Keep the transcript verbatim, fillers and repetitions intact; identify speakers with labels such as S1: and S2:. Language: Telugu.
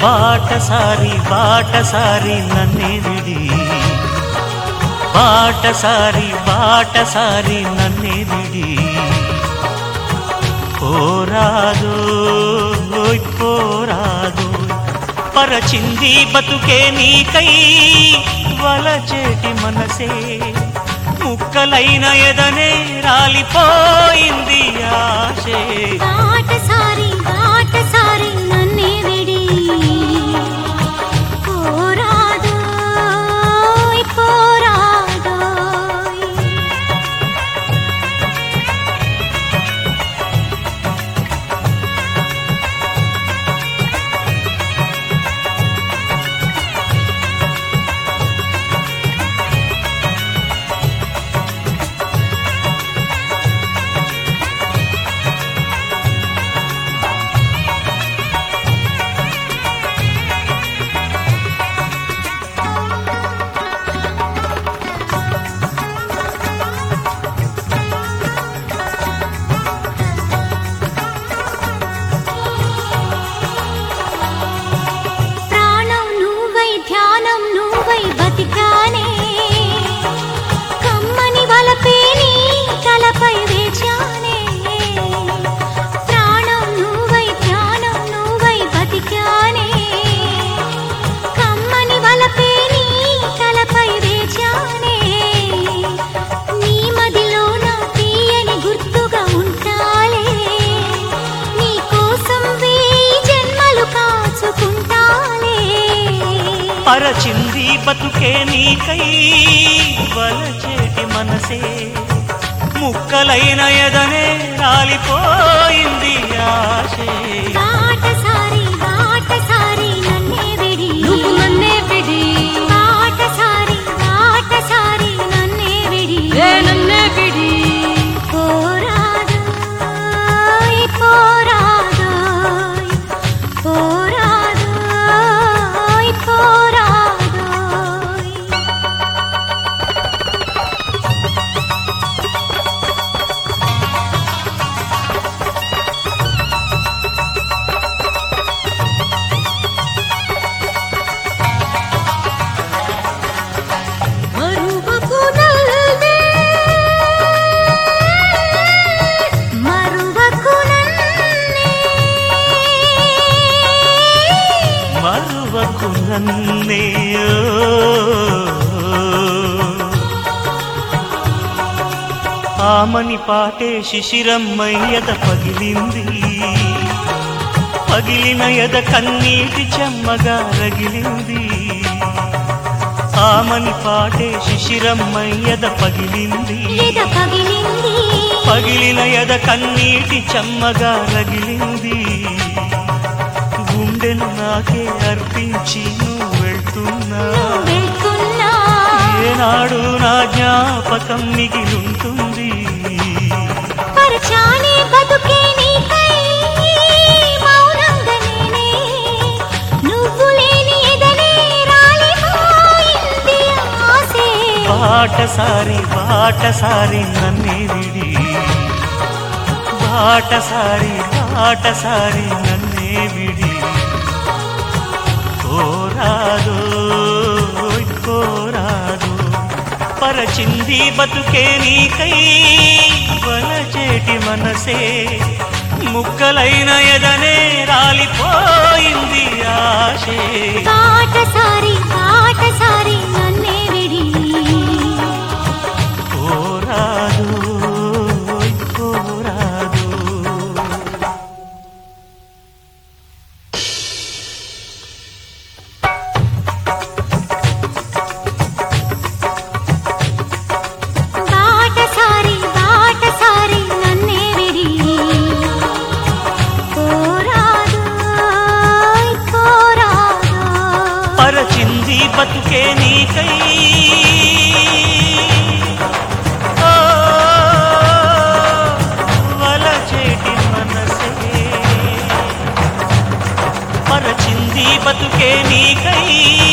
S1: బాటసారి బాటసారి నన్నే విడి బాటసారి బాటసారి నన్నే విడి పోరాదో పోరాదో పరచింది బతుకే నీకై వలచేటి మనసే ముక్కలైన ఎదనే రాలిపోయింది ఆశే
S2: బాటసారి బాటసారి నన్నే విడి పోరాదో పోరాదో బతికానే కమ్మని వలపే నీ తలపై వేచానే ప్రాణం నువ్వై ధ్యానం నువ్వై బతికానే కమ్మని వలపే నీ తలపై వేచానే నీ మదిలో నా తీయని గుర్తుగా ఉంటాలే నీ కోసం వేయి జన్మలు కాచుకుంటాలే
S1: పరచింది బతుకే నీకై వలచేటి మనసే ముక్కలైన ఎదనే రాలిపోయింది ఆశే
S2: బాటసారి బాటసారి నన్నే విడి నువ్వు నన్నే విడి బాటసారి బాటసారి నన్నే విడి నన్నే విడి పోరాదో పోరాదో పోరాదో పోరాదో
S1: మరువకు నన్నే ఆమని పాటే శిశిరమ్మయ్యద పగిలింది పగిలిన ఎద కన్నీటి చెమ్మగా రగిలింది ఆమని పాటే శిశిరమ్మయ్యద పగిలింది పగిలిన ఎద కన్నీటి చెమ్మగా రగిలింది గుండెను నాకే అర్పించి నువ్వు వెళ్తున్నా ఏనాడు నా జ్ఞాపకం మిగిలుంటుంది బాటసారి బాటసారి నన్నే విడి బాటసారి బాటసారి నన్నే విడి పోరాదో పోరాదో పరచింది బతుకే నీకై వలచేటి మనసే ముక్కలైన ఎదనే రాలిపోయింది ఆశే
S2: బాటసారి బాటసారి నన్నే విడి
S1: పోరాదో పోరాదో
S2: బాటసారి బాటసారి నన్నే విడి పోరాదో పోరాదో
S1: పరచింది బతుకే నీకై వలచేటి మనసే పరచింది బతుకే నీకై